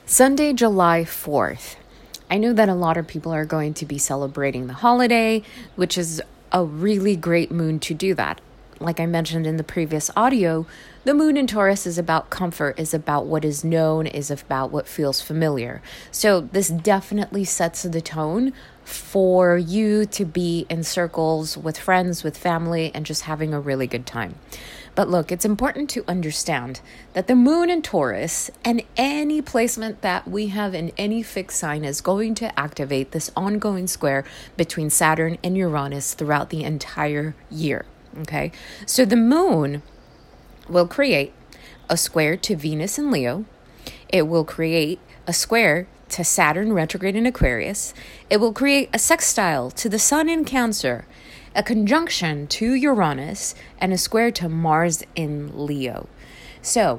Sunday, July 4th. I know that a lot of people are going to be celebrating the holiday, which is a really great moon to do that. Like I mentioned in the previous audio, the moon in Taurus is about comfort, is about what is known, is about what feels familiar. So this definitely sets the tone for you to be in circles with friends, with family, and just having a really good time. But look, it's important to understand that the moon in Taurus and any placement that we have in any fixed sign is going to activate this ongoing square between Saturn and Uranus throughout the entire year. Okay, so the moon will create a square to Venus in Leo. It will create a square to Saturn retrograde in Aquarius. It will create a sextile to the Sun in Cancer, a conjunction to Uranus, and a square to Mars in Leo. So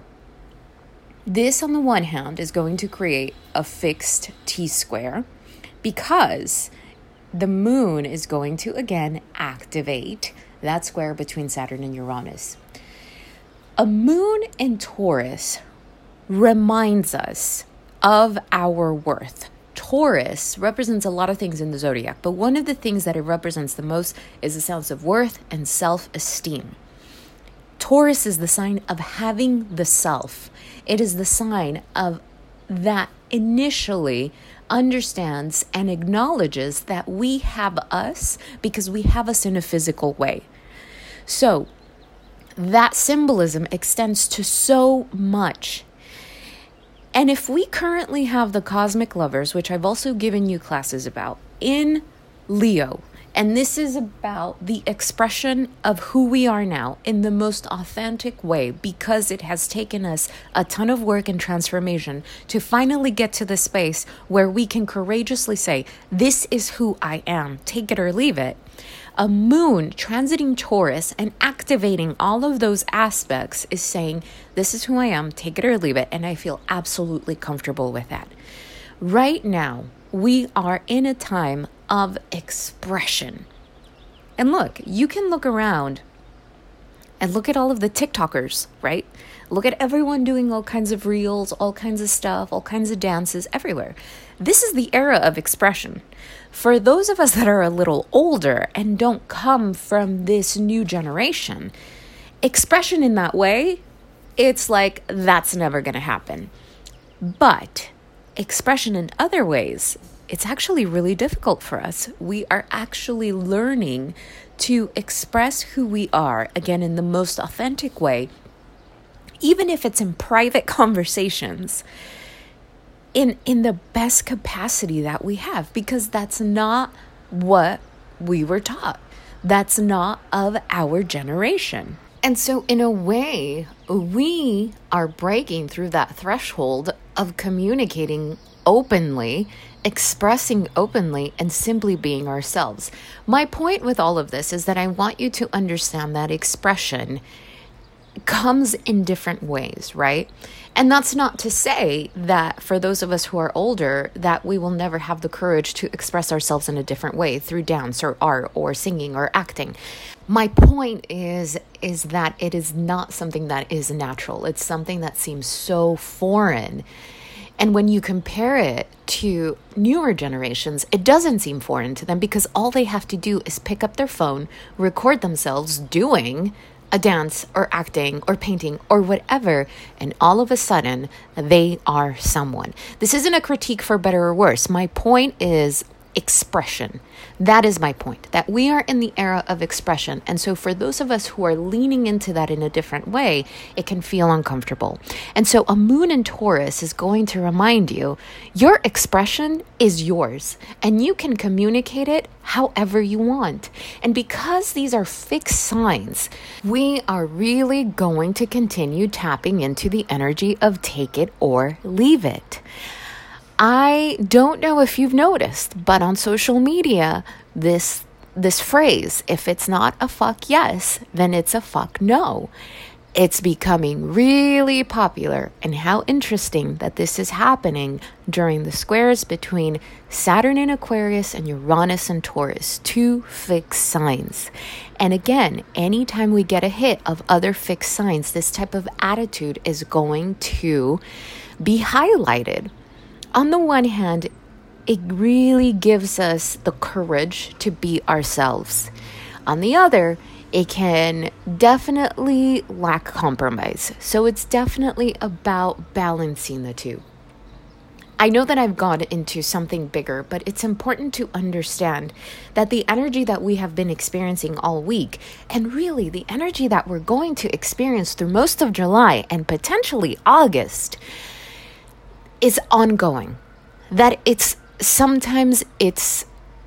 this, on the one hand, is going to create a fixed T-square because the moon is going to, again, activate that square between Saturn and Uranus. A moon in Taurus reminds us of our worth. Taurus represents a lot of things in the zodiac, but one of the things that it represents the most is a sense of worth and self-esteem. Taurus is the sign of having the self. It is the sign of that initially understands and acknowledges that we have us because we have us in a physical way. So that symbolism extends to so much. And if we currently have the cosmic lovers, which I've also given you classes about, in Leo, and this is about the expression of who we are now in the most authentic way, because it has taken us a ton of work and transformation to finally get to the space where we can courageously say, this is who I am, take it or leave it. A moon transiting Taurus and activating all of those aspects is saying, this is who I am, take it or leave it, and I feel absolutely comfortable with that. Right now, we are in a time of expression. And look, you can look around and look at all of the TikTokers, right? Look at everyone doing all kinds of reels, all kinds of stuff, all kinds of dances everywhere. This is the era of expression. For those of us that are a little older and don't come from this new generation, expression in that way, it's like that's never going to happen. But expression in other ways, it's actually really difficult for us. We are actually learning to express who we are, again, in the most authentic way, even if it's in private conversations, in the best capacity that we have, because that's not what we were taught. That's not of our generation. And so in a way, we are breaking through that threshold of communicating openly, expressing openly, and simply being ourselves. My point with all of this is that I want you to understand that expression comes in different ways, right? And that's not to say that for those of us who are older, that we will never have the courage to express ourselves in a different way through dance or art or singing or acting. My point is that it is not something that is natural. It's something that seems so foreign. And when you compare it to newer generations, it doesn't seem foreign to them because all they have to do is pick up their phone, record themselves doing a dance or acting or painting or whatever, and all of a sudden they are someone. This isn't a critique for better or worse. My point is expression. That is my point, that we are in the era of expression. And so for those of us who are leaning into that in a different way, it can feel uncomfortable. And so a moon in Taurus is going to remind you, your expression is yours and you can communicate it however you want. And because these are fixed signs, we are really going to continue tapping into the energy of take it or leave it. I don't know if you've noticed, but on social media, this phrase, if it's not a fuck yes, then it's a fuck no. It's becoming really popular, and how interesting that this is happening during the squares between Saturn in Aquarius and Uranus in Taurus, two fixed signs. And again, anytime we get a hit of other fixed signs, this type of attitude is going to be highlighted. On the one hand, it really gives us the courage to be ourselves. On the other, it can definitely lack compromise. So it's definitely about balancing the two. I know that I've gone into something bigger, but it's important to understand that the energy that we have been experiencing all week, and really the energy that we're going to experience through most of July and potentially August, is ongoing. That sometimes it's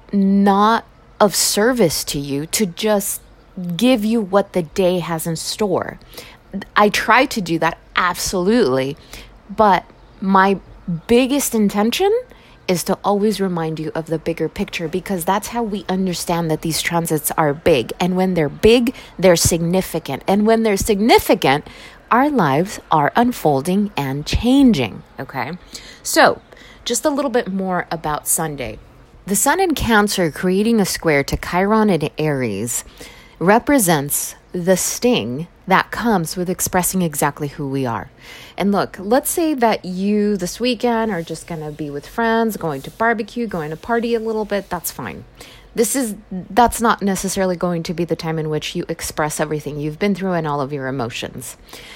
not of service to you to just give you what the day has in store. I try to do that, absolutely, but my biggest intention is to always remind you of the bigger picture, because that's how we understand that these transits are big. And when they're big, they're significant. And when they're significant, our lives are unfolding and changing, okay? So, just a little bit more about Sunday. The Sun in Cancer creating a square to Chiron in Aries represents the sting that comes with expressing exactly who we are. And look, let's say that you this weekend are just going to be with friends, going to barbecue, going to party a little bit. That's fine. That's not necessarily going to be the time in which you express everything you've been through and all of your emotions.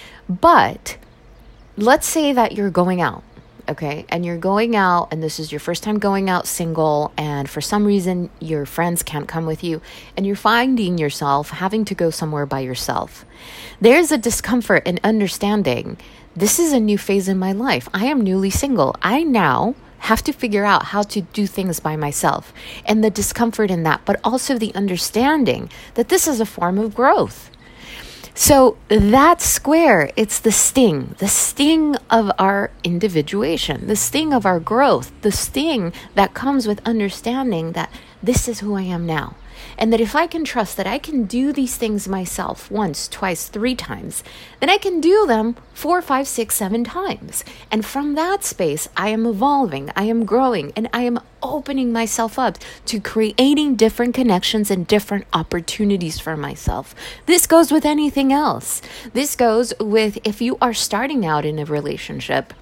But let's say that you're going out. Okay, and you're going out, and this is your first time going out single, and for some reason your friends can't come with you, and you're finding yourself having to go somewhere by yourself. There's a discomfort in understanding this is a new phase in my life. I am newly single. I now have to figure out how to do things by myself, and the discomfort in that, but also the understanding that this is a form of growth. So that square, it's the sting of our individuation, the sting of our growth, the sting that comes with understanding that this is who I am now. And that if I can trust that I can do these things myself once, twice, 3 times, then I can do them 4, 5, 6, 7 times. And from that space, I am evolving, I am growing, and I am opening myself up to creating different connections and different opportunities for myself. This goes with anything else. This goes with if you are starting out in a relationship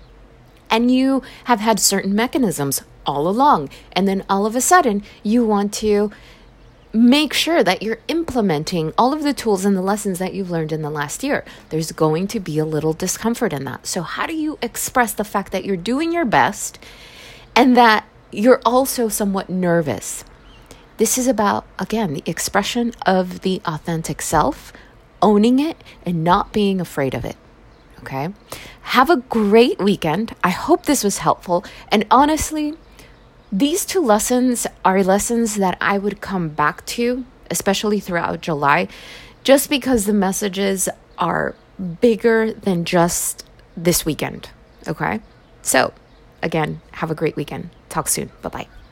and you have had certain mechanisms all along, and then all of a sudden you want to make sure that you're implementing all of the tools and the lessons that you've learned in the last year. There's going to be a little discomfort in that. So how do you express the fact that you're doing your best and that you're also somewhat nervous? This is about, again, the expression of the authentic self, owning it and not being afraid of it. Okay? Have a great weekend. I hope this was helpful. And honestly, these 2 lessons are lessons that I would come back to, especially throughout July, just because the messages are bigger than just this weekend. Okay? So, again, have a great weekend. Talk soon. Bye-bye.